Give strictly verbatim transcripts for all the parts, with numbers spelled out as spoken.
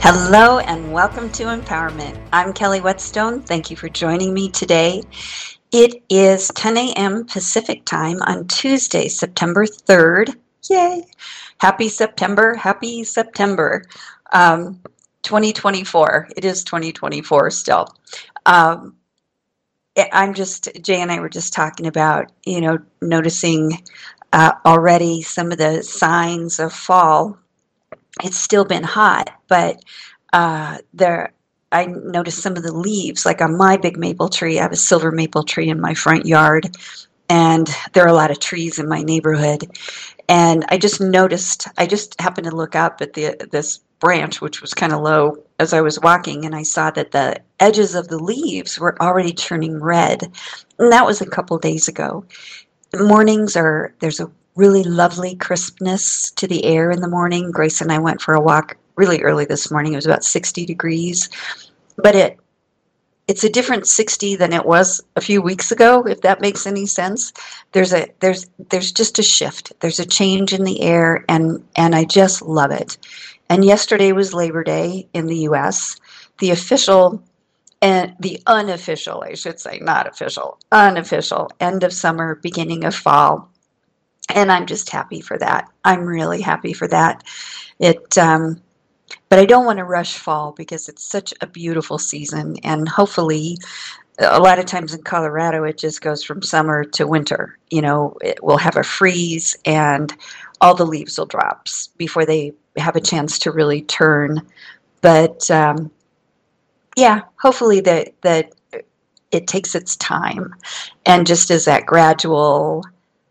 Hello and welcome to Empowerment. I'm Kelly Whetstone. Thank you for joining me today. It is ten a.m. Pacific time on Tuesday, September third. Yay! Happy September, happy September. Um, twenty twenty-four. It is twenty twenty-four still. Um, I'm just, Jay and I were just talking about, you know, noticing uh, already some of the signs of fall. It's still been hot, but uh, there I noticed some of the leaves, like on my big maple tree. I have a silver maple tree in my front yard, and there are a lot of trees in my neighborhood. And I just noticed, I just happened to look up at the this branch, which was kind of low as I was walking, and I saw that the edges of the leaves were already turning red. And that was a couple days ago. Mornings are, there's a really lovely crispness to the air in the morning. Grace and I went for a walk really early this morning. It was about sixty degrees, but it it's a different sixty than it was a few weeks ago, if that makes any sense. There's a there's there's just a shift. There's a change in the air, and and I just love it. And yesterday was Labor Day in the U S. The official and the unofficial, I should say, not official, unofficial end of summer, beginning of fall. And I'm just happy for that. I'm really happy for that. It, um, but I don't want to rush fall because it's such a beautiful season. And hopefully, a lot of times in Colorado, it just goes from summer to winter. You know, it, we'll have a freeze and all the leaves will drop before they have a chance to really turn. But um, yeah, hopefully that that it takes its time, and just as that gradual,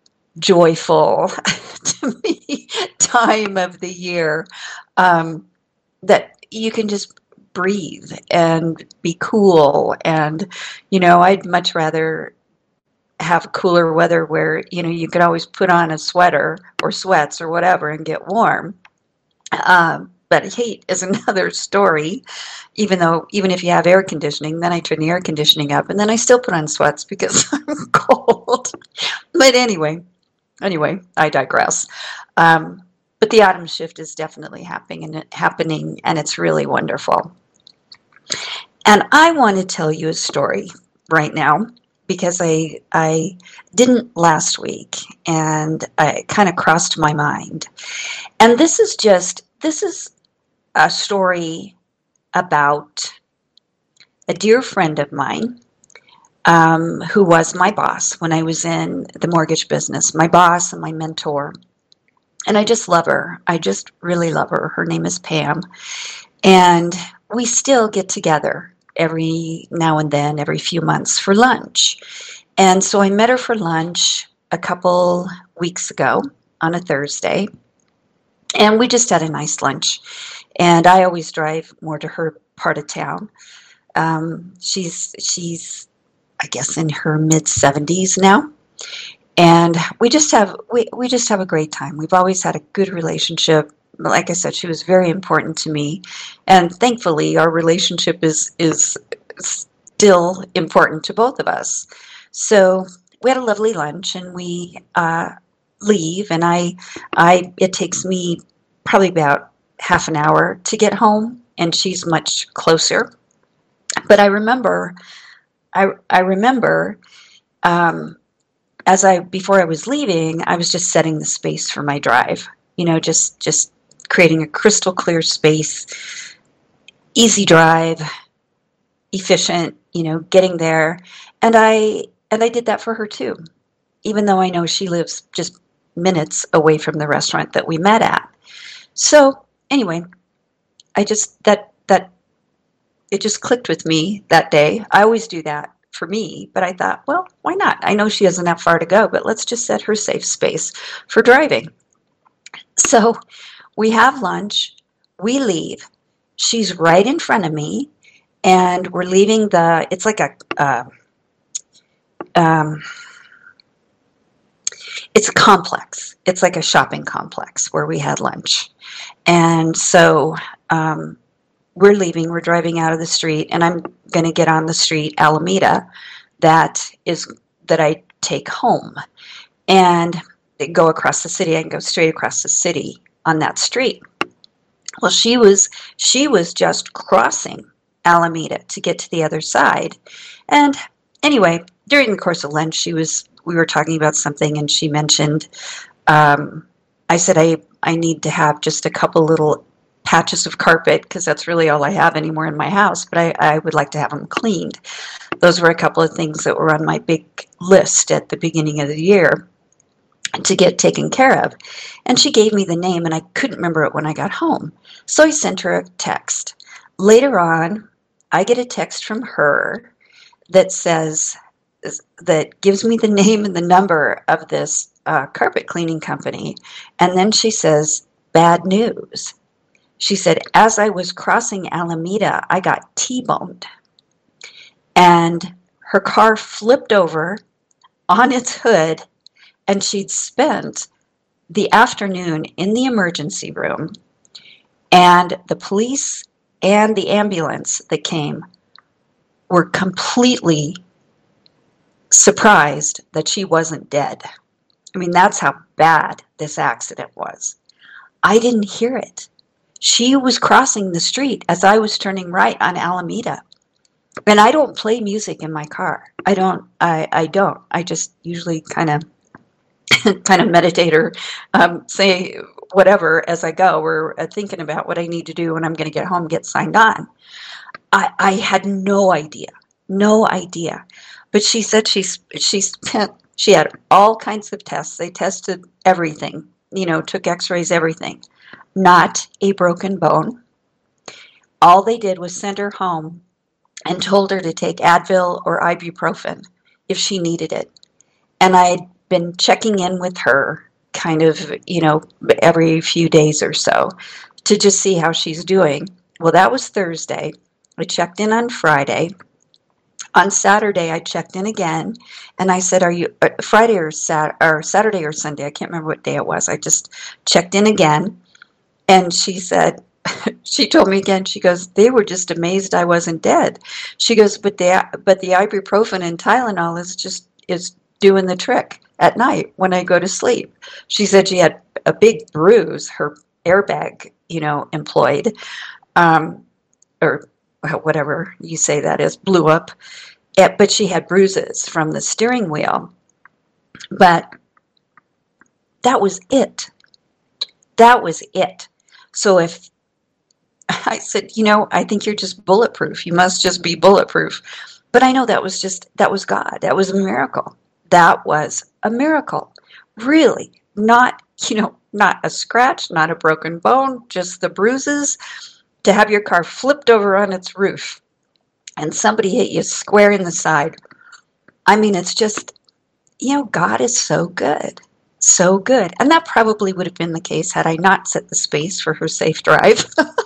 joyful to me time of the year, um, that you can just breathe and be cool. And you know, I'd much rather have cooler weather where, you know, you could always put on a sweater or sweats or whatever and get warm. Um, but heat is another story. Even though, even if you have air conditioning, then I turn the air conditioning up, and then I still put on sweats because I'm cold. But anyway, anyway, I digress. Um, but the autumn shift is definitely happening, and happening, and it's really wonderful. And I want to tell you a story right now because I I didn't last week, and it kind of crossed my mind. And this is just this is a story about a dear friend of mine, um, who was my boss when I was in the mortgage business, my boss and my mentor. And I just love her. I just really love her. Her name is Pam. And we still get together every now and then, every few months for lunch. And so I met her for lunch a couple weeks ago on a Thursday. And we just had a nice lunch. And I always drive more to her part of town. Um, she's, she's, I guess, in her mid seventies now. And we just have, we, we just have a great time. We've always had a good relationship. Like I said, she was very important to me. And thankfully, our relationship is, is still important to both of us. So we had a lovely lunch, and we uh, leave. And I, I, it takes me probably about half an hour to get home, and she's much closer. But I remember, I I remember, um, as I before I was leaving, I was just setting the space for my drive. You know, just just creating a crystal clear space, easy drive, efficient. You know, getting there, and I and I did that for her too, even though I know she lives just minutes away from the restaurant that we met at. So anyway, I just, that, that, it just clicked with me that day. I always do that for me, but I thought, well, why not? I know she doesn't have far to go, but let's just set her safe space for driving. So we have lunch, we leave. She's right in front of me, and we're leaving the, it's like a, uh, um, it's a complex. It's like a shopping complex where we had lunch. And so um, we're leaving, we're driving out of the street, and I'm going to get on the street, Alameda, that is that I take home. And go across the city. I can go straight across the city on that street. Well, she was she was just crossing Alameda to get to the other side. And anyway, during the course of lunch, she was we were talking about something, and she mentioned, um, I said, I, I need to have just a couple little patches of carpet because that's really all I have anymore in my house, but I, I would like to have them cleaned. Those were a couple of things that were on my big list at the beginning of the year to get taken care of. And she gave me the name, and I couldn't remember it when I got home. So I sent her a text. Later on, I get a text from her that says, that gives me the name and the number of this uh, carpet cleaning company. And then she says, bad news. She said, as I was crossing Alameda, I got T-boned. And her car flipped over on its hood, and she'd spent the afternoon in the emergency room. And the police and the ambulance that came were completely surprised that she wasn't dead. I mean, that's how bad this accident was. I didn't hear it. She was crossing the street as I was turning right on Alameda. And I don't play music in my car. I don't, I, I don't. I just usually kind of kind of meditate or um, say whatever as I go, or uh, thinking about what I need to do when I'm going to get home, get signed on. I, I had no idea, no idea. But she said she, she spent, she had all kinds of tests. They tested everything, you know, took x-rays, everything. Not a broken bone. All they did was send her home and told her to take Advil or ibuprofen if she needed it. And I had been checking in with her kind of, you know, every few days or so to just see how she's doing. Well, that was Thursday. I checked in on Friday. On Saturday, I checked in again, and I said, are you, uh, Friday or, Sat- or Saturday or Sunday, I can't remember what day it was. I just checked in again, and she said, she told me again, she goes, they were just amazed I wasn't dead. She goes, but the, but the ibuprofen and Tylenol is just, is doing the trick at night when I go to sleep. She said she had a big bruise, her airbag, you know, employed, um, or whatever you say that is, blew up. But she had bruises from the steering wheel. But that was it. That was it. So if I said, you know, I think you're just bulletproof. You must just be bulletproof. But I know that was just, that was God. That was a miracle. That was a miracle. Really. Not, you know, not a scratch, not a broken bone, just the bruises. To have your car flipped over on its roof and somebody hit you square in the side. I mean, it's just, you know, God is so good. So good. And that probably would have been the case had I not set the space for her safe drive.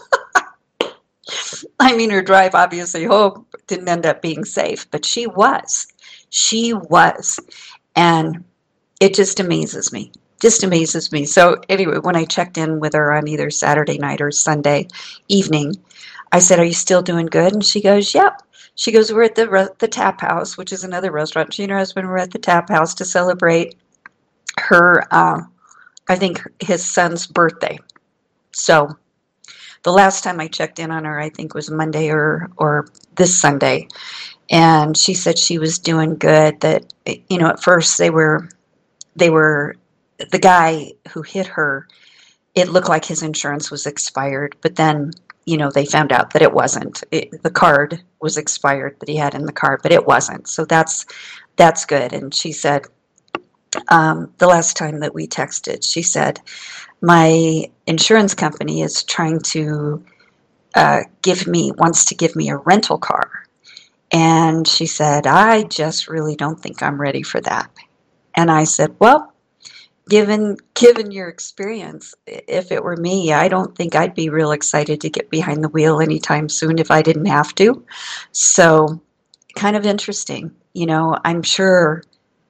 I mean, her drive obviously oh, didn't end up being safe, but she was. She was. And it just amazes me. Just amazes me. So anyway, when I checked in with her on either Saturday night or Sunday evening, I said, are you still doing good? And she goes, yep. She goes, we're at the re- the Tap House, which is another restaurant. She and her husband were at the Tap House to celebrate her, uh, I think, his son's birthday. So the last time I checked in on her, I think was Monday or, or this Sunday. And she said she was doing good. That, you know, at first they were, they were, the guy who hit her, it looked like his insurance was expired, but then, you know, they found out that it wasn't. It, the card was expired that he had in the car, but it wasn't. So that's, that's good. And she said, um, the last time that we texted, she said, my insurance company is trying to uh, give me, wants to give me a rental car. And she said, I just really don't think I'm ready for that. And I said, well, Given given your experience, if it were me, I don't think I'd be real excited to get behind the wheel anytime soon if I didn't have to. So kind of interesting. You know, I'm sure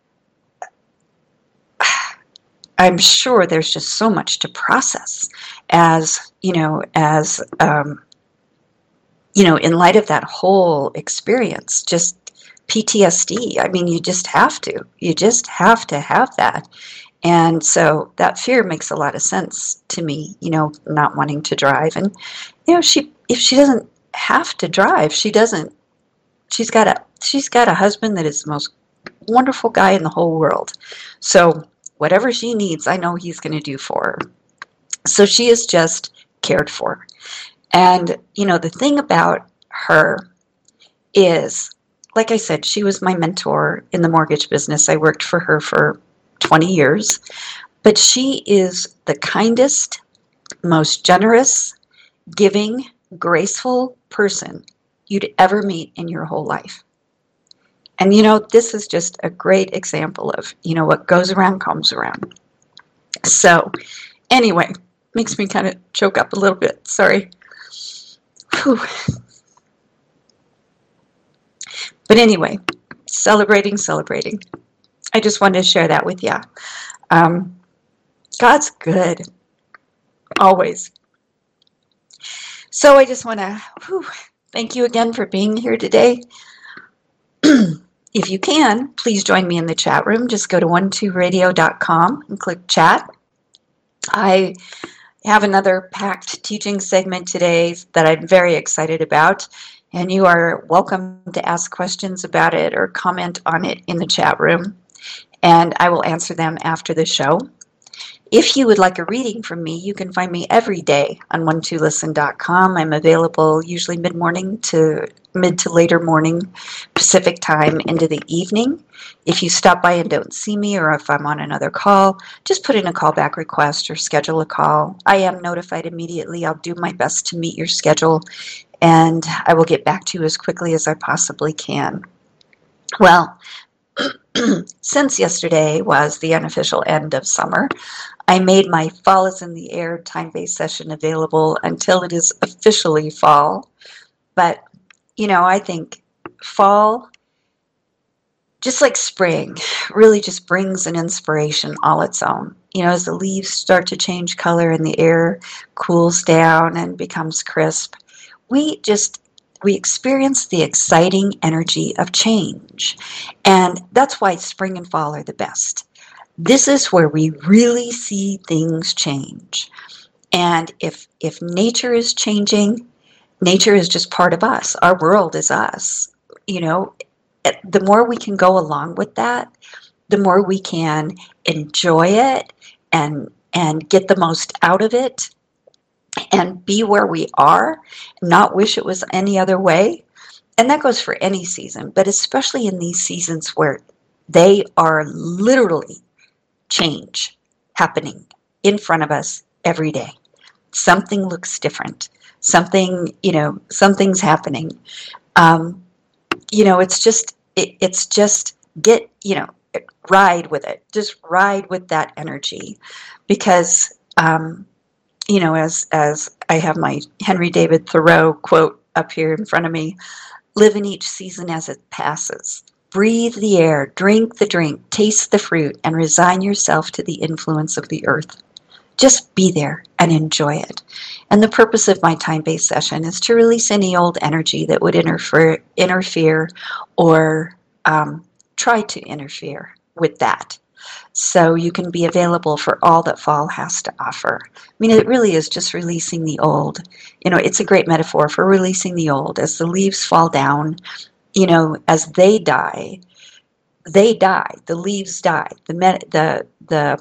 I'm sure there's just so much to process as, you know, as um, you know, in light of that whole experience, just P T S D. I mean, you just have to. You just have to have that. And so that fear makes a lot of sense to me, you know, not wanting to drive. And, you know, she if she doesn't have to drive, she doesn't. She's got a she's got a husband that is the most wonderful guy in the whole world. So whatever she needs, I know he's going to do for her. So she is just cared for. And, you know, the thing about her is, like I said, she was my mentor in the mortgage business. I worked for her for twenty years. But she is the kindest, most generous, giving, graceful person you'd ever meet in your whole life. And, you know, this is just a great example of, you know, what goes around comes around. So, anyway, makes me kind of choke up a little bit. Sorry. Whew. But anyway, celebrating, celebrating. I just wanted to share that with you. Um, God's good. Always. So I just want to thank you again for being here today. If you can, please join me in the chat room. Just go to one two radio dot com and click chat. I have another packed teaching segment today that I'm very excited about, and you are welcome to ask questions about it or comment on it in the chat room, and I will answer them after the show. If you would like a reading from me, you can find me every day on one two listen dot com. I'm available usually mid-morning to mid to later morning Pacific time into the evening. If you stop by and don't see me, or if I'm on another call, just put in a callback request or schedule a call. I am notified immediately. I'll do my best to meet your schedule, and I will get back to you as quickly as I possibly can. Well, since yesterday was the unofficial end of summer, I made my Fall is in the Air time-based session available until it is officially fall. But, you know, I think fall, just like spring, really just brings an inspiration all its own. You know, as the leaves start to change color and the air cools down and becomes crisp, we just we experience the exciting energy of change. And that's why spring and fall are the best. This is where we really see things change. And if if nature is changing, nature is just part of us. Our world is us. You know, the more we can go along with that, the more we can enjoy it and and get the most out of it and be where we are, not wish it was any other way. And that goes for any season, but especially in these seasons where they are literally change happening in front of us every day. Something looks different. Something, you know, something's happening. Um, you know, it's just, it, it's just get, you know, ride with it. Just ride with that energy, because, um, you know, as as I have my Henry David Thoreau quote up here in front of me, live in each season as it passes. Breathe the air, drink the drink, taste the fruit, and resign yourself to the influence of the earth. Just be there and enjoy it. And the purpose of my time-based session is to release any old energy that would interfere, interfere or um, try to interfere with that. So you can be available for all that fall has to offer. I mean, it really is just releasing the old. You know, it's a great metaphor for releasing the old. As the leaves fall down, you know, as they die, they die. The leaves die. The the the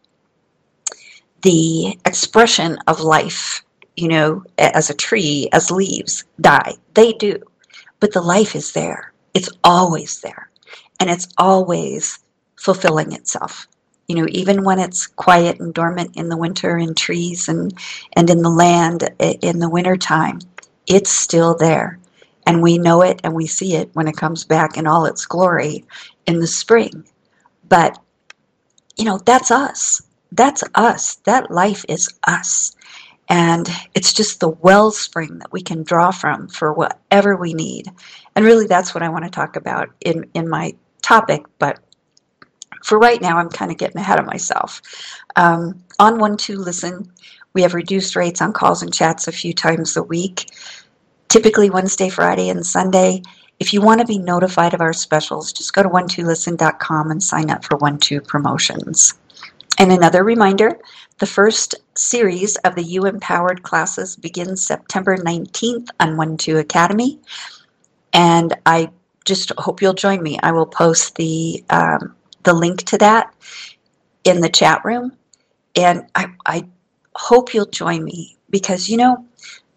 the expression of life, you know, as a tree, as leaves die. They do, but the life is there. It's always there, and it's always fulfilling itself. You know, even when it's quiet and dormant in the winter in trees and, and in the land in the winter time, it's still there. And we know it and we see it when it comes back in all its glory in the spring. But, you know, that's us. That's us. That life is us. And it's just the wellspring that we can draw from for whatever we need. And really that's what I want to talk about in, in my topic. But for right now, I'm kind of getting ahead of myself. Um, on one two listen, we have reduced rates on calls and chats a few times a week, typically Wednesday, Friday, and Sunday. If you want to be notified of our specials, just go to one two listen dot com and sign up for one two promotions. And another reminder, the first series of the You Empowered classes begins September nineteenth on one two Academy. And I just hope you'll join me. I will post the um, the link to that in the chat room. And I, I hope you'll join me because, you know,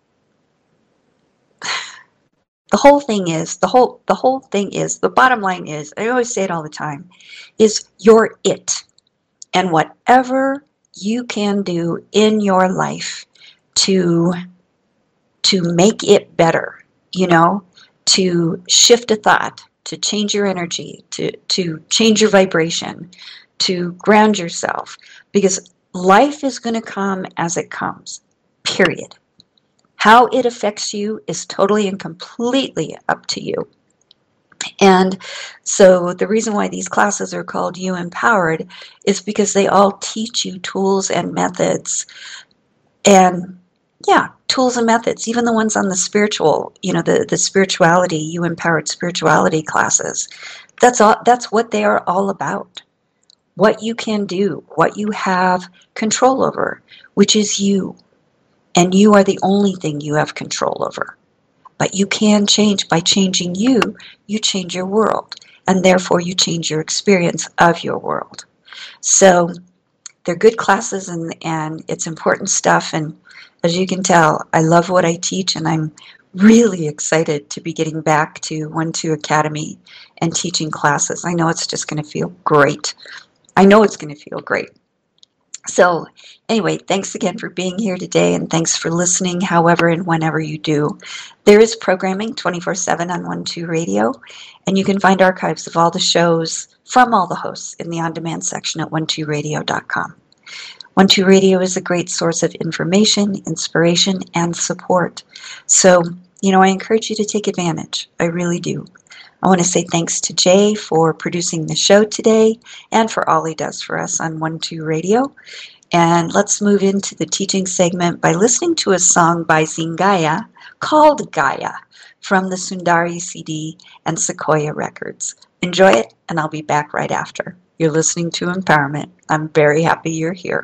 the whole thing is, the whole, the whole thing is, the bottom line is, I always say it all the time, is you're it. And whatever you can do in your life to, to make it better, you know, to shift a thought, to change your energy, to, to change your vibration, to ground yourself, because life is going to come as it comes, period. How it affects you is totally and completely up to you. And so the reason why these classes are called You Empowered is because they all teach you tools and methods. And yeah, tools and methods, even the ones on the spiritual, you know, the, the spirituality, You Empowered spirituality classes. That's all, that's what they are all about. What you can do, what you have control over, which is you. And you are the only thing you have control over. But you can change. By changing you, you change your world. And therefore you change your experience of your world. So they're good classes and, and it's important stuff. And as you can tell, I love what I teach and I'm really excited to be getting back to one two Academy and teaching classes. I know it's just going to feel great. I know it's going to feel great. So anyway, thanks again for being here today and thanks for listening however and whenever you do. There is programming twenty-four seven on one two Radio, and you can find archives of all the shows from all the hosts in the on-demand section at one two radio dot com. one two Radio is a great source of information, inspiration, and support. So, you know, I encourage you to take advantage. I really do. I want to say thanks to Jay for producing the show today and for all he does for us on one two Radio. And let's move into the teaching segment by listening to a song by Zingaya called Gaia from the Sundari C D and Sequoia Records. Enjoy it, and I'll be back right after. You're listening to Empowerment. I'm very happy you're here.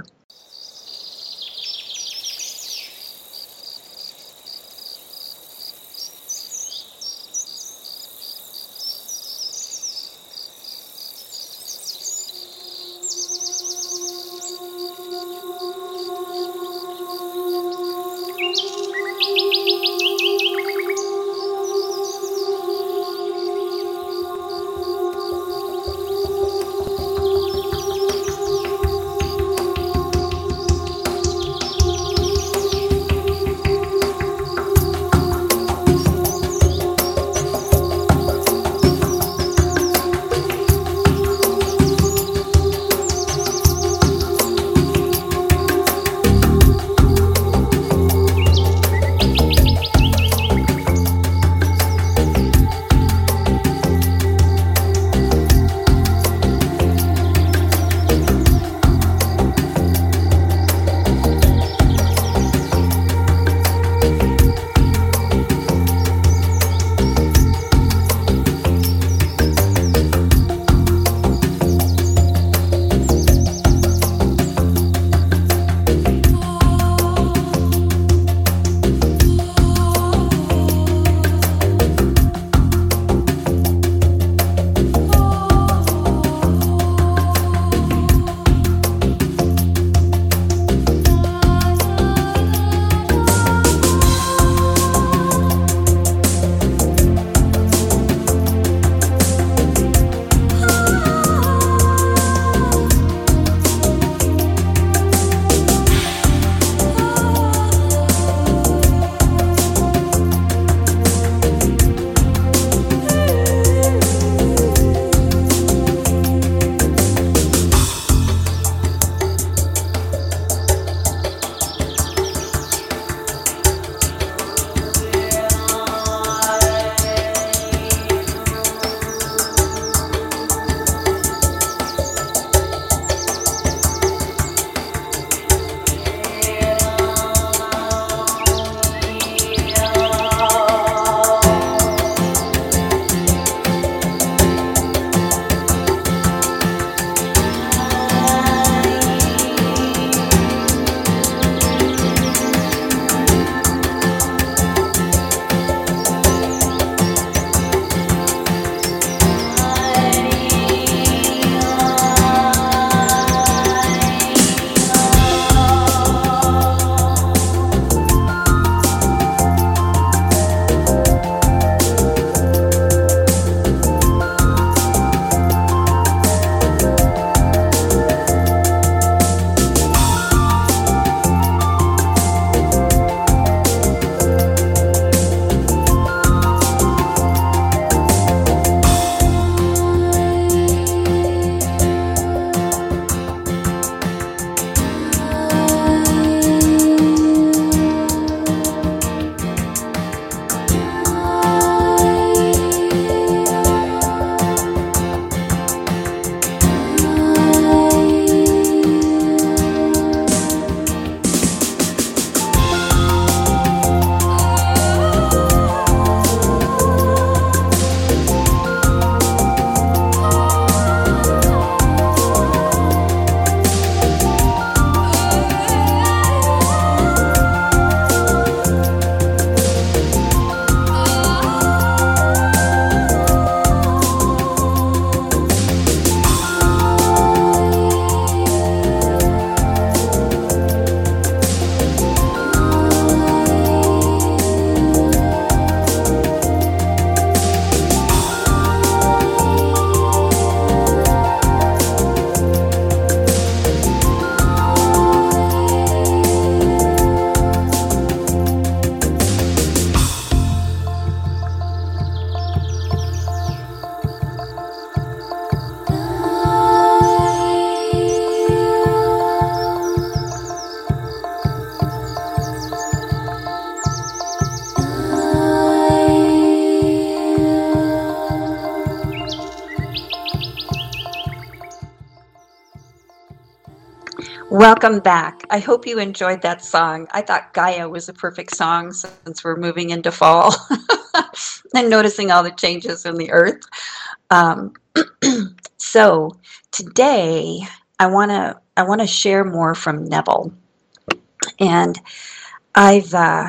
Welcome back. I hope you enjoyed that song. I thought Gaia was a perfect song since we're moving into fall and noticing all the changes in the earth. Um, so today I want to I want to share more from Neville, and I've uh,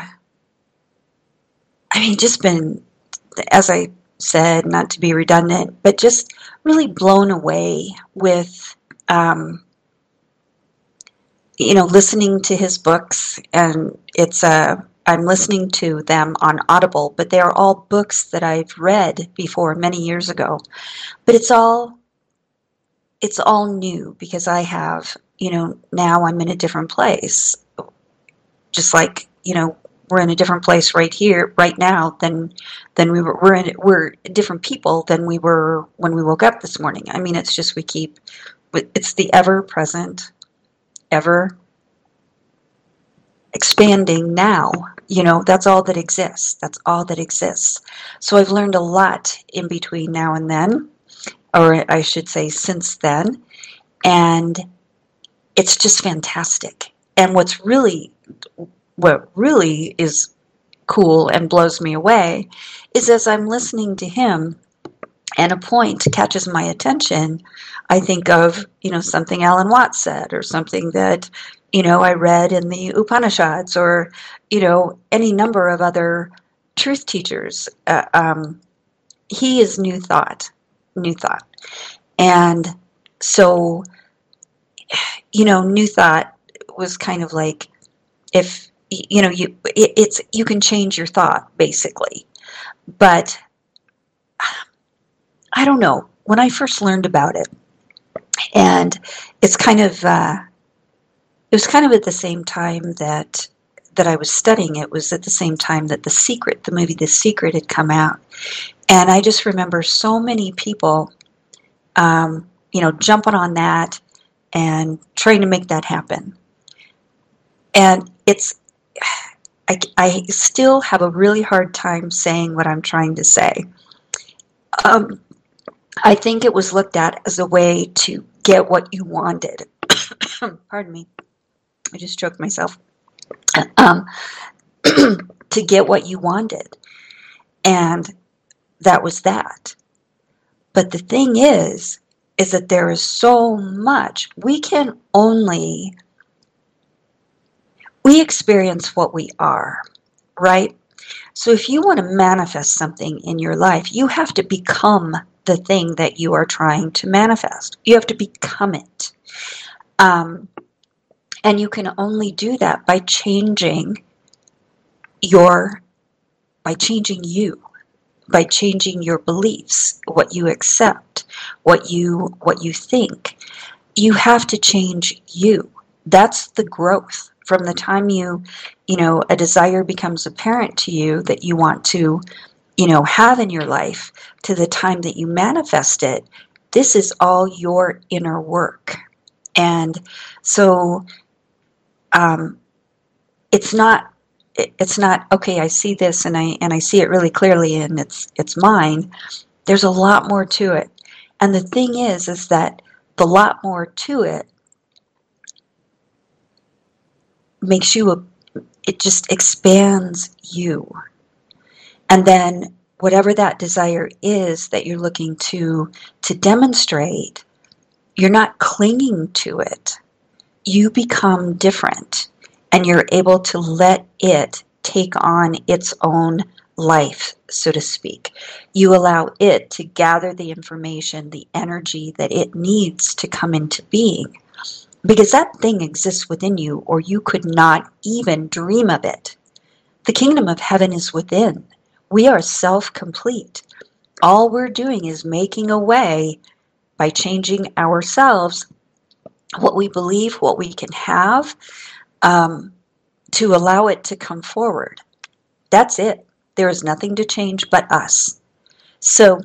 I mean just been, as I said, not to be redundant, but just really blown away with. Um, you know, listening to his books, and it's a, I'm listening to them on Audible, but they are all books that I've read before many years ago. But it's all, it's all new because I have, you know, now I'm in a different place. Just like, you know, we're in a different place right here, right now than than we were. We're in, we're different people than we were when we woke up this morning. I mean, it's just we keep, it's the ever present, ever expanding now. You know, that's all that exists. That's all that exists. So I've learned a lot in between now and then, or I should say since then, and it's just fantastic. And what's really, what really is cool and blows me away is as I'm listening to him and a point catches my attention, I think of, you know, something Alan Watts said, or something that, you know, I read in the Upanishads, or, you know, any number of other truth teachers. Uh, um, he is new thought, new thought. And so, you know, new thought was kind of like, if, you know, you, it, it's, you can change your thought, basically. But I don't know, when I first learned about it, and it's kind of, uh, it was kind of at the same time that that I was studying. It was at the same time that The Secret, the movie The Secret, had come out. And I just remember so many people, um, you know, jumping on that and trying to make that happen. And it's, I, I still have a really hard time saying what I'm trying to say. Um, I think it was looked at as a way to get what you wanted. Pardon me. I just choked myself. Um, to get what you wanted. And that was that. But the thing is, is that there is so much. We can only, we experience what we are, right? So if you want to manifest something in your life, you have to become the thing that you are trying to manifest. You have to become it. Um, and you can only do that by changing your, by changing you, by changing your beliefs, what you accept, what you, what you think. You have to change you. That's the growth. From the time you, you know, a desire becomes apparent to you that you want to, you know, have in your life, to the time that you manifest it, this is all your inner work. And so um, it's not, it's not, okay, I see this and I and I see it really clearly and it's it's mine. There's a lot more to it. And the thing is, is that the lot more to it makes you, a, it just expands you. And then whatever that desire is that you're looking to to demonstrate, you're not clinging to it. You become different, and you're able to let it take on its own life, so to speak. You allow it to gather the information, the energy that it needs to come into being. Because that thing exists within you, or you could not even dream of it. The kingdom of heaven is within. We are self-complete. All we're doing is making a way by changing ourselves, what we believe, what we can have, um, to allow it to come forward. That's it. There is nothing to change but us. So,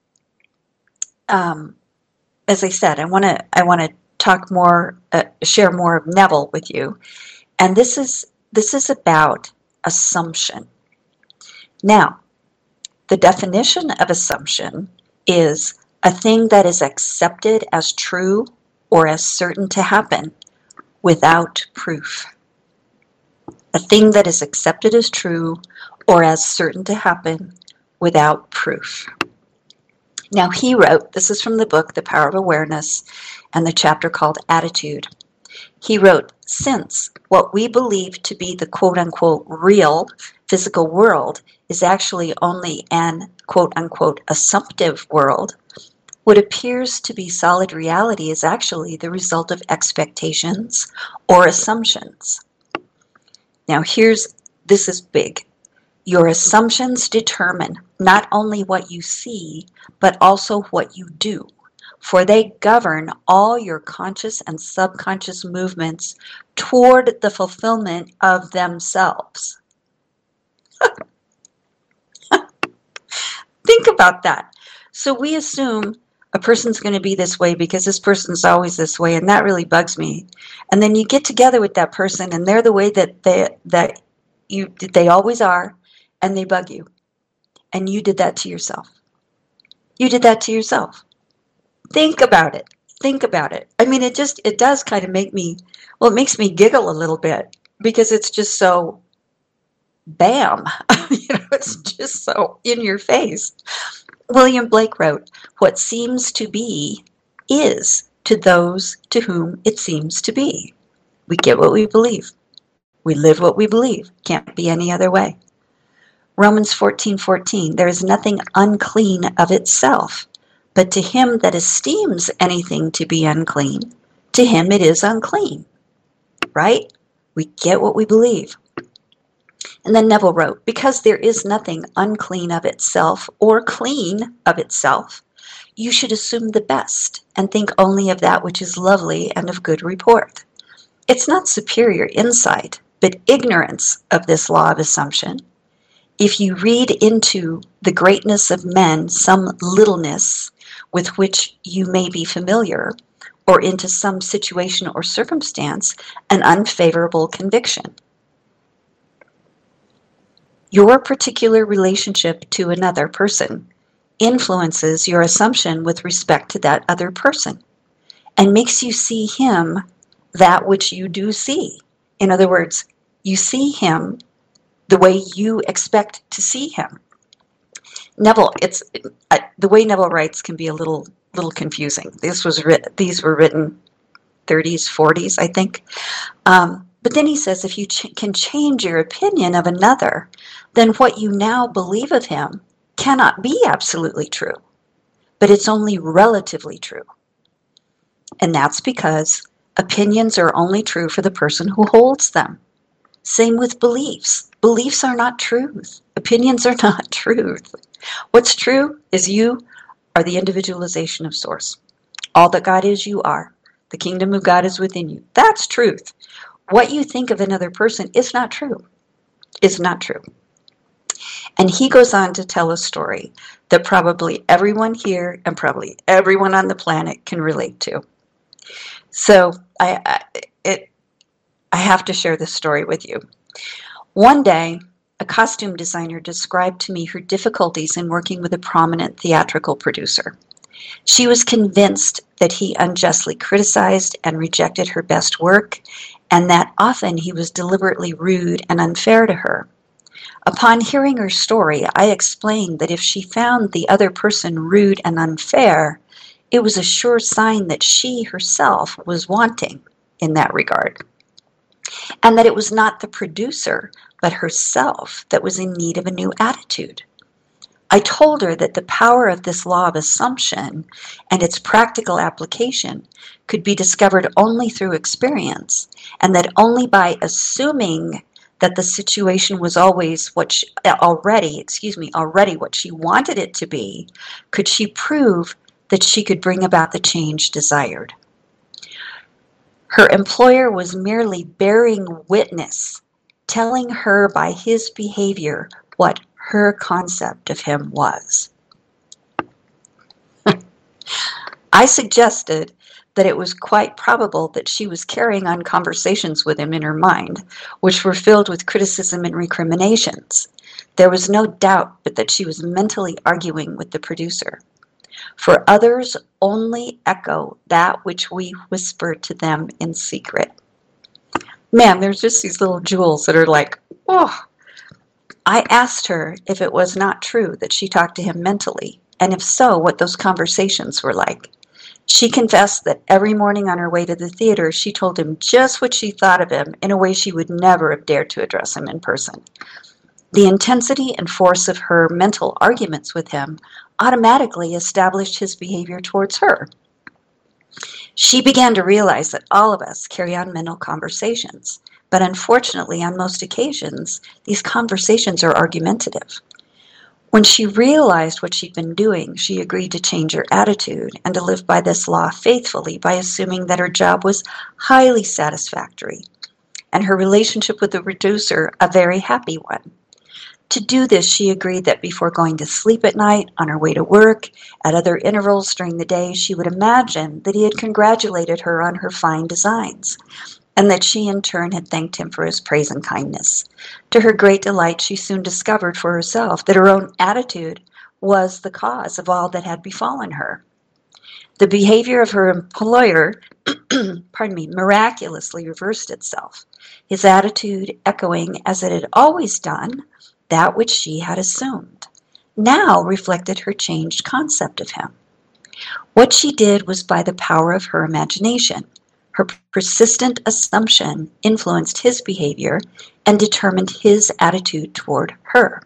um, as I said, I want to I want to talk more, uh, share more of Neville with you, and this is this is about assumption. Now, the definition of assumption is a thing that is accepted as true or as certain to happen without proof. A thing that is accepted as true or as certain to happen without proof. Now he wrote, this is from the book, The Power of Awareness, and the chapter called Attitude. He wrote, since what we believe to be the quote-unquote real physical world is actually only an quote-unquote assumptive world, what appears to be solid reality is actually the result of expectations or assumptions. Now here's, this is big. Your assumptions determine not only what you see, but also what you do, for they govern all your conscious and subconscious movements toward the fulfillment of themselves. Think about that. So we assume a person's going to be this way because this person's always this way, and that really bugs me. And then you get together with that person, and they're the way that they that you they always are, and they bug you. And you did that to yourself. You did that to yourself. Think about it. Think about it. I mean, it just, it does kind of make me, well, it makes me giggle a little bit because it's just so bam. You know, it's just so in your face. William Blake wrote, what seems to be is to those to whom it seems to be. We get what we believe. We live what we believe. Can't be any other way. Romans fourteen fourteen, there is nothing unclean of itself, but to him that esteems anything to be unclean, to him it is unclean. Right? We get what we believe. And then Neville wrote, because there is nothing unclean of itself or clean of itself, you should assume the best and think only of that which is lovely and of good report. It's not superior insight, but ignorance of this law of assumption. If you read into the greatness of men some littleness with which you may be familiar, or into some situation or circumstance an unfavorable conviction. Your particular relationship to another person influences your assumption with respect to that other person and makes you see him that which you do see. In other words, you see him the way you expect to see him. Neville, it's uh, the way Neville writes can be a little little confusing. This was writ- these were written thirties, forties, I think. Um, but then he says, if you ch- can change your opinion of another, then what you now believe of him cannot be absolutely true, but it's only relatively true. And that's because opinions are only true for the person who holds them. Same with beliefs. Beliefs are not truth. Opinions are not truth. What's true is you are the individualization of Source. All that God is, you are. The kingdom of God is within you. That's truth. What you think of another person is not true. It's not true. And he goes on to tell a story that probably everyone here and probably everyone on the planet can relate to. So I, I, it, I have to share this story with you. One day, a costume designer described to me her difficulties in working with a prominent theatrical producer. She was convinced that he unjustly criticized and rejected her best work, and that often he was deliberately rude and unfair to her. Upon hearing her story, I explained that if she found the other person rude and unfair, it was a sure sign that she herself was wanting in that regard, and that it was not the producer, but herself that was in need of a new attitude. I told her that the power of this law of assumption and its practical application could be discovered only through experience, and that only by assuming that the situation was always what she, already, excuse me, already what she wanted it to be, could she prove that she could bring about the change desired. Her employer was merely bearing witness, telling her by his behavior what her concept of him was. I suggested that it was quite probable that she was carrying on conversations with him in her mind, which were filled with criticism and recriminations. There was no doubt but that she was mentally arguing with the producer. For others only echo that which we whisper to them in secret. Man, there's just these little jewels that are like, oh. I asked her if it was not true that she talked to him mentally, and if so, what those conversations were like. She confessed that every morning on her way to the theater, she told him just what she thought of him in a way she would never have dared to address him in person. The intensity and force of her mental arguments with him automatically established his behavior towards her. She began to realize that all of us carry on mental conversations, but unfortunately, on most occasions, these conversations are argumentative. When she realized what she'd been doing, she agreed to change her attitude and to live by this law faithfully by assuming that her job was highly satisfactory and her relationship with the reducer a very happy one. To do this, she agreed that before going to sleep at night, on her way to work, at other intervals during the day, she would imagine that he had congratulated her on her fine designs, and that she in turn had thanked him for his praise and kindness. To her great delight, she soon discovered for herself that her own attitude was the cause of all that had befallen her. The behavior of her employer, pardon me, miraculously reversed itself, his attitude echoing, as it had always done, that which she had assumed, now reflected her changed concept of him. What she did was by the power of her imagination. Her persistent assumption influenced his behavior and determined his attitude toward her.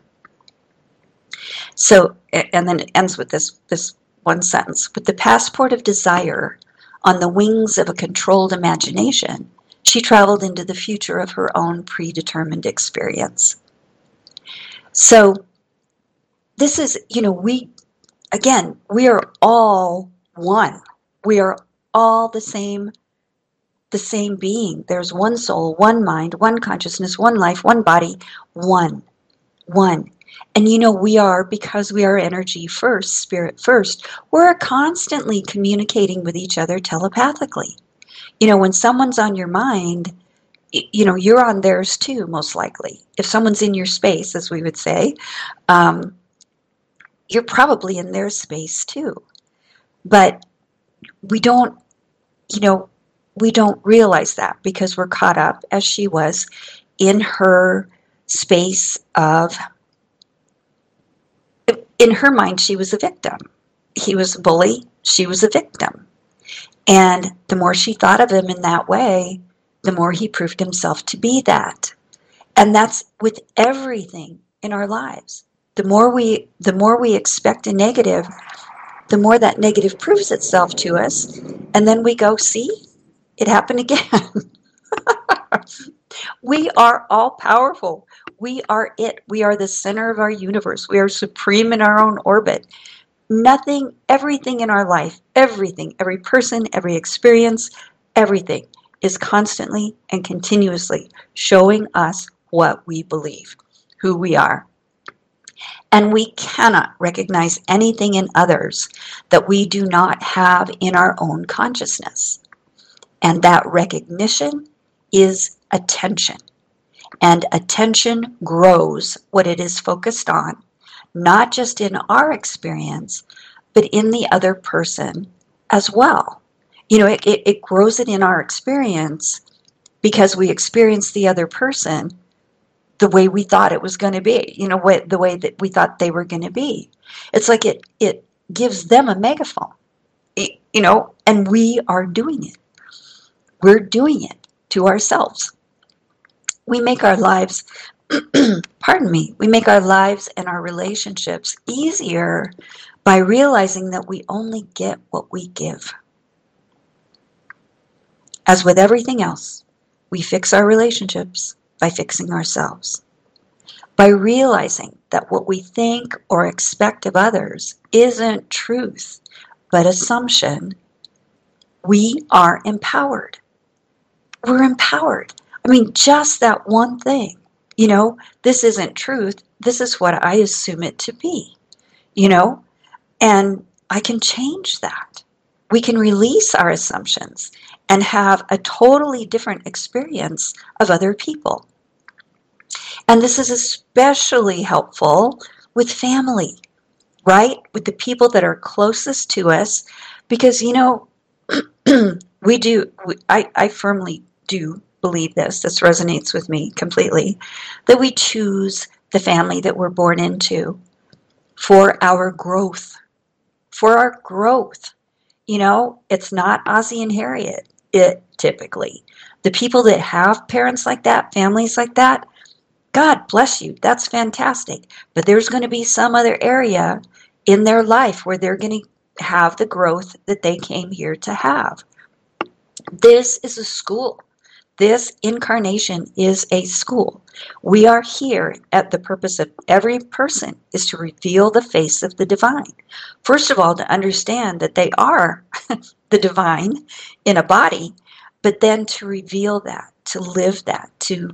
So, and then it ends with this, this one sentence. With the passport of desire on the wings of a controlled imagination, she traveled into the future of her own predetermined experience. So, this is, you know, we, again, we are all one. We are all the same the same being. There's one soul, one mind, one consciousness, one life, one body, one, one. And you know, we are, because we are energy first, spirit first, we're constantly communicating with each other telepathically. You know, when someone's on your mind, you know, you're on theirs too, most likely. If someone's in your space, as we would say, um, you're probably in their space too. But we don't, you know, we don't realize that because we're caught up, as she was, in her space of, in her mind, she was a victim. He was a bully, she was a victim. And the more she thought of him in that way, the more he proved himself to be that. And that's with everything in our lives. The more we, the more we expect a negative, the more that negative proves itself to us. And then we go, see? It happened again. We are all powerful. We are it. We are the center of our universe. We are supreme in our own orbit. Nothing, everything in our life, everything, every person, every experience, everything is constantly and continuously showing us what we believe, who we are. And we cannot recognize anything in others that we do not have in our own consciousness. And that recognition is attention. And attention grows what it is focused on, not just in our experience, but in the other person as well. You know, it, it, it grows it in our experience because we experience the other person the way we thought it was going to be, you know, what, the way that we thought they were going to be. It's like it, it gives them a megaphone, it, you know, and we are doing it. We're doing it to ourselves. We make our lives, pardon me, we make our lives and our relationships easier by realizing that we only get what we give. As with everything else, we fix our relationships by fixing ourselves. By realizing that what we think or expect of others isn't truth, but assumption, we are empowered. We're empowered. I mean, just that one thing, you know, this isn't truth. This is what I assume it to be, you know, and I can change that. We can release our assumptions and have a totally different experience of other people. And this is especially helpful with family, right? With the people that are closest to us, because, you know, we do, I, I firmly do believe this. This resonates with me completely. That we choose the family that we're born into for our growth. For our growth. You know, it's not Ozzie and Harriet, it typically. The people that have parents like that, families like that, God bless you. That's fantastic. But there's going to be some other area in their life where they're going to have the growth that they came here to have. This is a school. This incarnation is a school. We are here at the purpose of every person is to reveal the face of the divine. First of all, to understand that they are the divine in a body, but then to reveal that, to live that, to,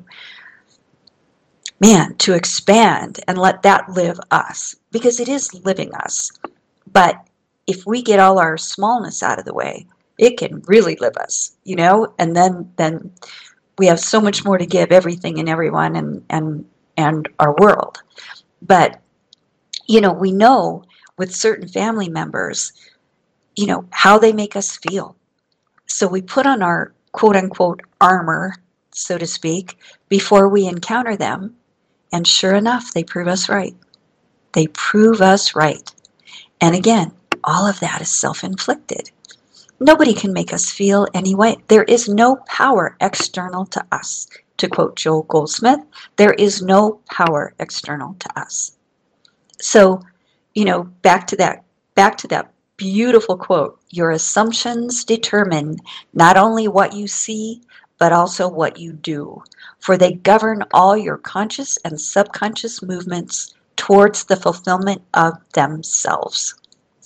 man, to expand and let that live us. Because it is living us. But if we get all our smallness out of the way, it can really live us, you know, and then then we have so much more to give everything and everyone and and and our world. But, you know, we know with certain family members, you know, how they make us feel. So we put on our quote unquote armor, so to speak, before we encounter them. And sure enough, they prove us right. They prove us right. And again, all of that is self-inflicted. Nobody can make us feel any way. There is no power external to us. To quote Joel Goldsmith, there is no power external to us. So, you know, back to that, back to that beautiful quote, your assumptions determine not only what you see, but also what you do, for they govern all your conscious and subconscious movements towards the fulfillment of themselves.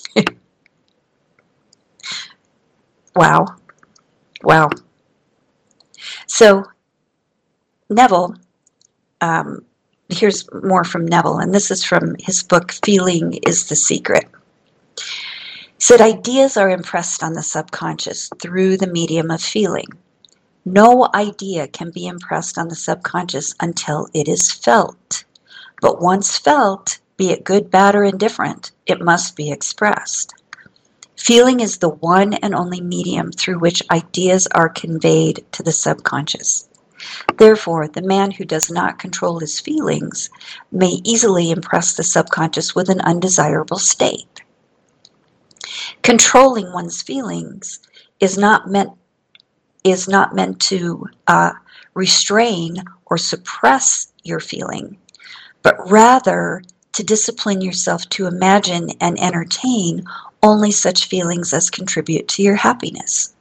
Wow. Wow. So, Neville, um, here's more from Neville, and this is from his book, Feeling is the Secret. He said, ideas are impressed on the subconscious through the medium of feeling. No idea can be impressed on the subconscious until it is felt. But once felt, be it good, bad, or indifferent, it must be expressed. Feeling is the one and only medium through which ideas are conveyed to the subconscious. Therefore, the man who does not control his feelings may easily impress the subconscious with an undesirable state. Controlling one's feelings is not meant is not meant to uh, restrain or suppress your feeling, but rather to discipline yourself to imagine and entertain only such feelings as contribute to your happiness.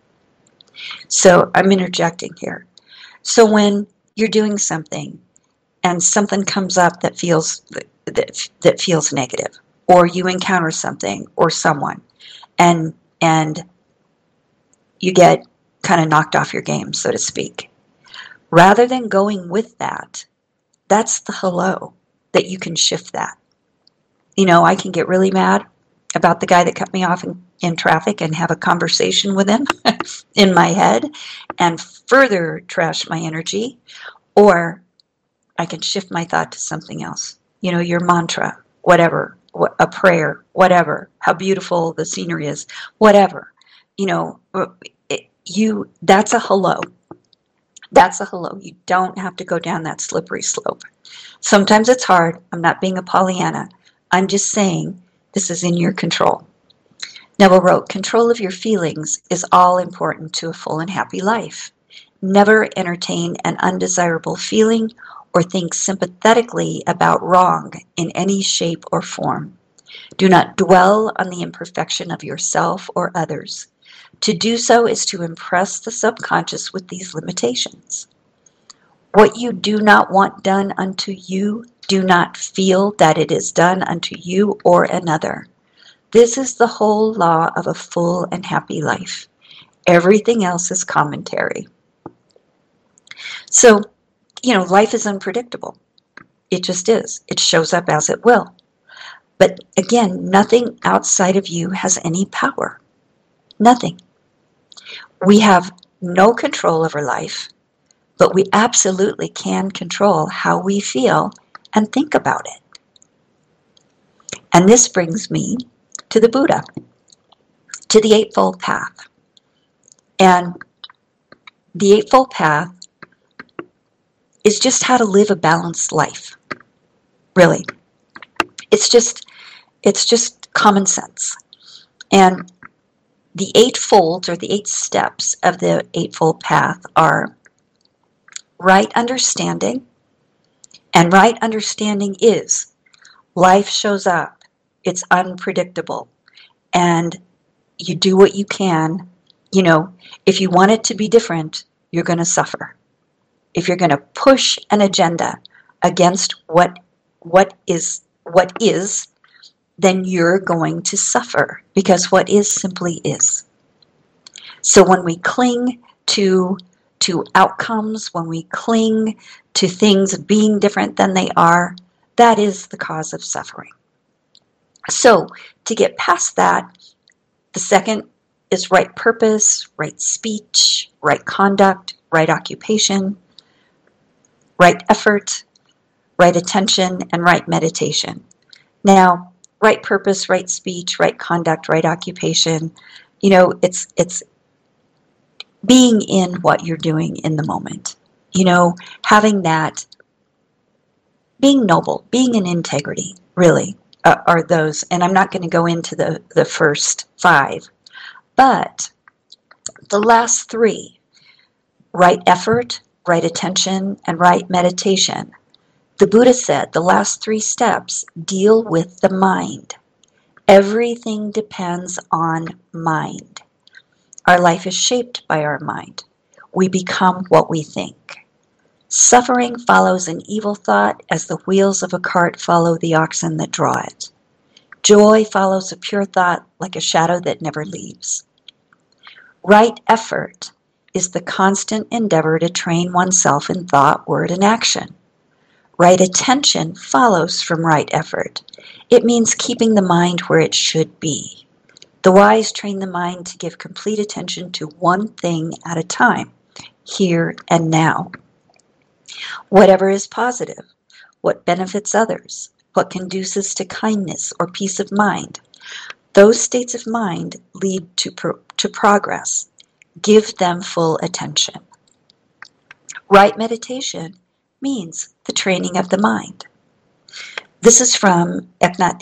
So I'm interjecting here. So when you're doing something and something comes up that feels that, that feels negative, or you encounter something or someone and and you get kind of knocked off your game, so to speak, rather than going with that, that's the hello that you can shift that. You know, I can get really mad about the guy that cut me off in, in traffic and have a conversation with him in my head and further trash my energy, or I can shift my thought to something else. You know, your mantra, whatever, a prayer, whatever, how beautiful the scenery is, whatever. You know, it, you that's a hello. That's a hello. You don't have to go down that slippery slope. Sometimes it's hard. I'm not being a Pollyanna. I'm just saying this is in your control. Neville wrote, control of your feelings is all important to a full and happy life. Never entertain an undesirable feeling or think sympathetically about wrong in any shape or form. Do not dwell on the imperfection of yourself or others. To do so is to impress the subconscious with these limitations. What you do not want done unto you, do not feel that it is done unto you or another. This is the whole law of a full and happy life. Everything else is commentary. So, you know, life is unpredictable. It just is. It shows up as it will. But again, nothing outside of you has any power. Nothing. We have no control over life, but we absolutely can control how we feel and think about it. And this brings me to the Buddha, to the Eightfold Path. And the Eightfold Path is just how to live a balanced life. Really. It's just, it's just common sense. And the eight folds, or the eight steps of the Eightfold Path, are right understanding. And right understanding is life shows up. It's unpredictable. And you do what you can. You know, if you want it to be different, you're going to suffer. If you're going to push an agenda against what what is what is, then you're going to suffer, because what is simply is. So when we cling to to outcomes, when we cling to things being different than they are, that is the cause of suffering. So to get past that, the second is right purpose, right speech, right conduct, right occupation, right effort, right attention, and right meditation. Now, right purpose, right speech, right conduct, right occupation, you know, it's it's being in what you're doing in the moment. You know, having that, being noble, being in integrity, really, uh, are those. And I'm not going to go into the, the first five, but the last three, right effort, right attention, and right meditation. The Buddha said the last three steps deal with the mind. Everything depends on mind. Our life is shaped by our mind. We become what we think. Suffering follows an evil thought as the wheels of a cart follow the oxen that draw it. Joy follows a pure thought like a shadow that never leaves. Right effort is the constant endeavor to train oneself in thought, word, and action. Right attention follows from right effort. It means keeping the mind where it should be. The wise train the mind to give complete attention to one thing at a time, here and now. Whatever is positive, what benefits others, what conduces to kindness or peace of mind, those states of mind lead to, pro- to progress. Give them full attention. Right meditation means the training of the mind. This is from Eknath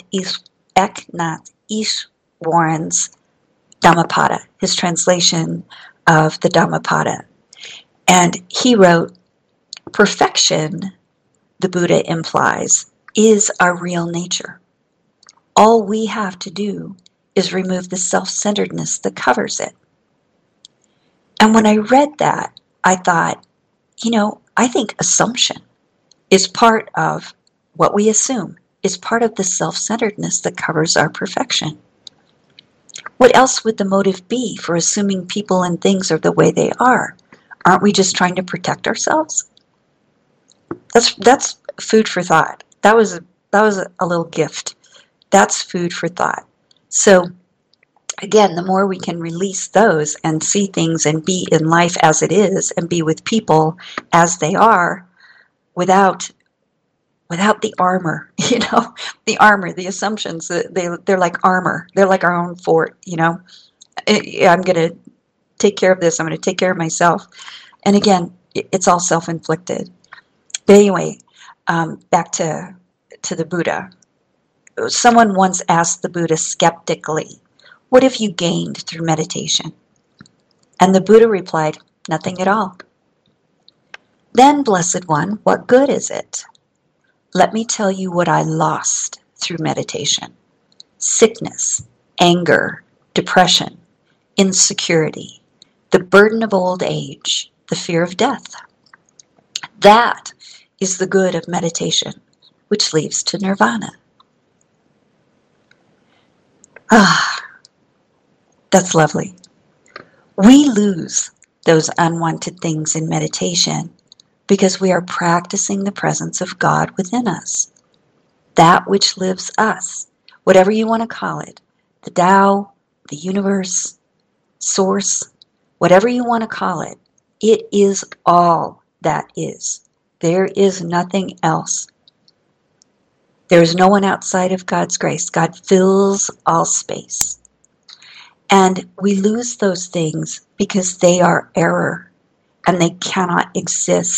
Easwaran's Dhammapada, his translation of the Dhammapada. And he wrote, perfection, the Buddha implies, is our real nature. All we have to do is remove the self-centeredness that covers it. And when I read that, I thought, you know, I think assumption is part of what we assume, is part of the self-centeredness that covers our perfection. What else would the motive be for assuming people and things are the way they are? Aren't we just trying to protect ourselves? That's that's food for thought. That was a, that was a, a little gift. That's food for thought. So again, the more we can release those and see things and be in life as it is and be with people as they are, without without the armor, you know, the armor, the assumptions, they, they're like armor. They're like our own fort, you know. I'm going to take care of this. I'm going to take care of myself. And again, it's all self-inflicted. But anyway, um, back to, to the Buddha. Someone once asked the Buddha skeptically, what have you gained through meditation? And the Buddha replied, nothing at all. Then, Blessed One, what good is it? Let me tell you what I lost through meditation. Sickness, anger, depression, insecurity, the burden of old age, the fear of death. That is the good of meditation, which leads to nirvana. Ah, that's lovely. We lose those unwanted things in meditation because we are practicing the presence of God within us. That which lives us, whatever you want to call it, the Tao, the universe, source, whatever you want to call it, it is all that is. There is nothing else. There is no one outside of God's grace. God fills all space. And we lose those things because they are error and they cannot exist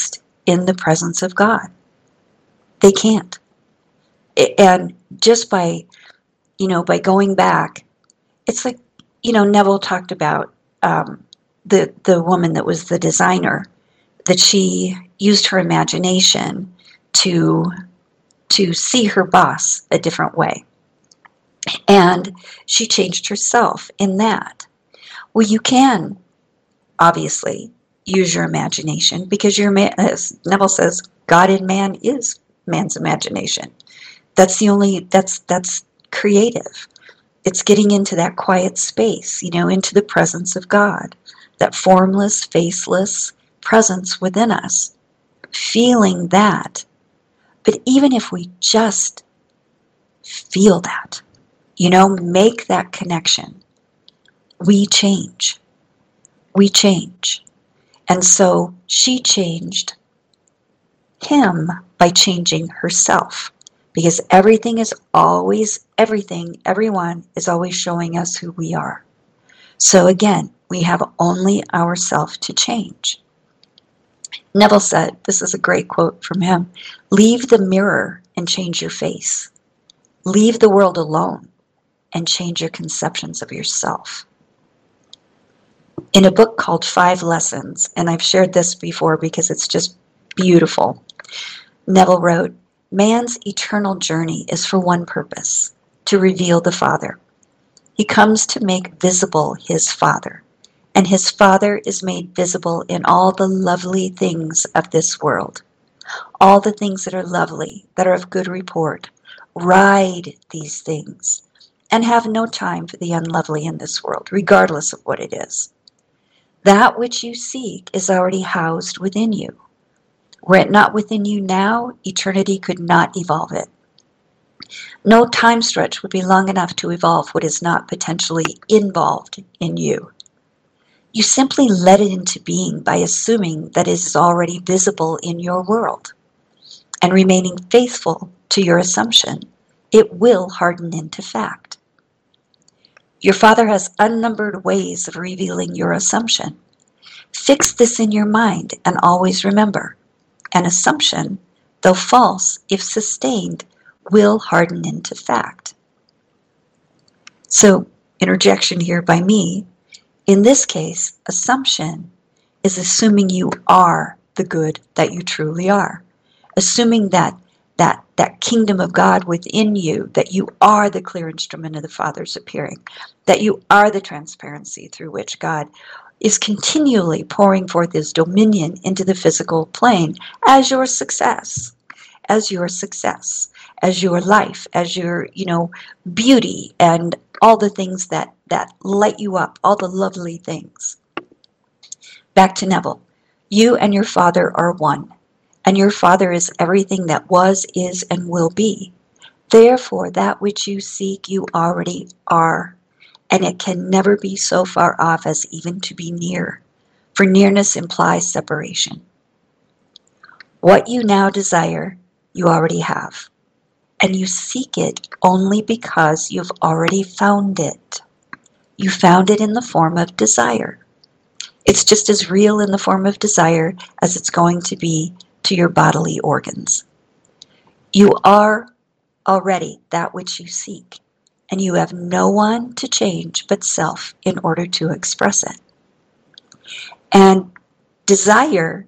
in the presence of God. They can't. And just by, you know, by going back, it's like, you know, Neville talked about um, the the woman that was the designer, that she used her imagination to to see her boss a different way. And she changed herself in that. Well, you can obviously use your imagination, because your, as Neville says, God in man is man's imagination. That's the only, that's, that's creative. It's getting into that quiet space, you know, into the presence of God, that formless, faceless presence within us, feeling that. But even if we just feel that, you know, make that connection, we change. We change. And so she changed him by changing herself. Because everything is always, everything, everyone is always showing us who we are. So again, we have only ourselves to change. Neville said, this is a great quote from him, leave the mirror and change your face. Leave the world alone and change your conceptions of yourself. In a book called Five Lessons, and I've shared this before because it's just beautiful, Neville wrote, man's eternal journey is for one purpose, to reveal the Father. He comes to make visible his Father, and his Father is made visible in all the lovely things of this world. All the things that are lovely, that are of good report, ride these things, and have no time for the unlovely in this world, regardless of what it is. That which you seek is already housed within you. Were it not within you now, eternity could not evolve it. No time stretch would be long enough to evolve what is not potentially involved in you. You simply let it into being by assuming that it is already visible in your world. And remaining faithful to your assumption, it will harden into fact. Your Father has unnumbered ways of revealing your assumption. Fix this in your mind and always remember, an assumption, though false, if sustained, will harden into fact. So, interjection here by me, in this case, assumption is assuming you are the good that you truly are. Assuming that that that kingdom of God within you, that you are the clear instrument of the Father's appearing, that you are the transparency through which God is continually pouring forth his dominion into the physical plane as your success, as your success, as your life, as your, you know, beauty and all the things that, that light you up, all the lovely things. Back to Neville. You and your Father are one, and your Father is everything that was, is, and will be. Therefore, that which you seek, you already are. And it can never be so far off as even to be near, for nearness implies separation. What you now desire, you already have, and you seek it only because you've already found it. You found it in the form of desire. It's just as real in the form of desire as it's going to be to your bodily organs. You are already that which you seek. And you have no one to change but self in order to express it. And desire,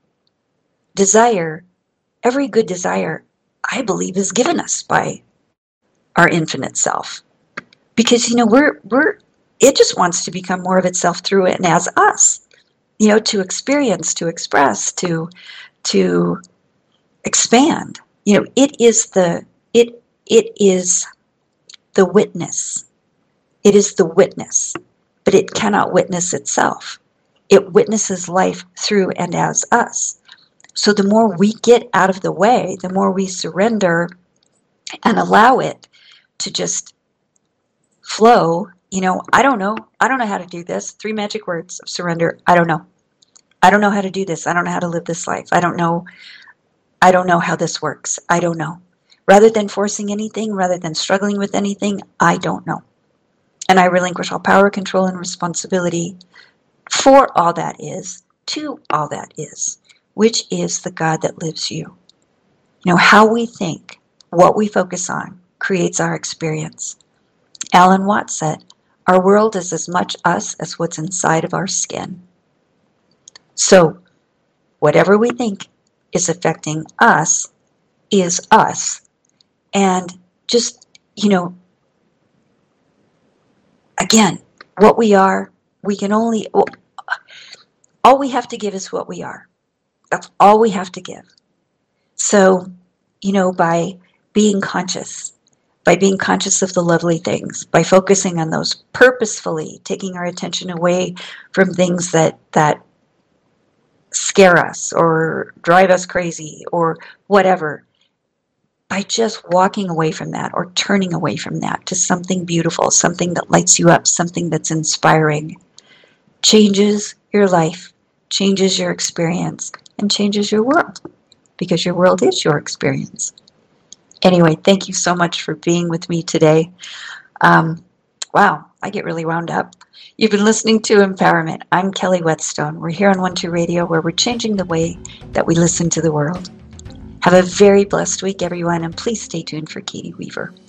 desire, every good desire, I believe, is given us by our infinite self. Because, you know, we're, we're, it just wants to become more of itself through it and as us, you know, to experience, to express, to, to expand. You know, it is the, it, it is the witness. It is the witness, but it cannot witness itself. It witnesses life through and as us. So the more we get out of the way, the more we surrender and allow it to just flow. You know, I don't know. I don't know how to do this. Three magic words of surrender. I don't know. I don't know how to do this. I don't know how to live this life. I don't know. I don't know how this works. I don't know. Rather than forcing anything, rather than struggling with anything, I don't know. And I relinquish all power, control, and responsibility for all that is, to all that is, which is the God that lives you. You know, how we think, what we focus on, creates our experience. Alan Watts said, our world is as much us as what's inside of our skin. So, whatever we think is affecting us is us. And just, you know, again, what we are, we can only, all we have to give is what we are. That's all we have to give. So, you know, by being conscious, by being conscious of the lovely things, by focusing on those purposefully, taking our attention away from things that, that scare us or drive us crazy or whatever, by just walking away from that or turning away from that to something beautiful, something that lights you up, something that's inspiring, changes your life, changes your experience, and changes your world, because your world is your experience. Anyway, thank you so much for being with me today. Um, wow, I get really wound up. You've been listening to Empowerment. I'm Kelly Whetstone. We're here on One Two Radio, where we're changing the way that we listen to the world. Have a very blessed week, everyone, and please stay tuned for Katie Weaver.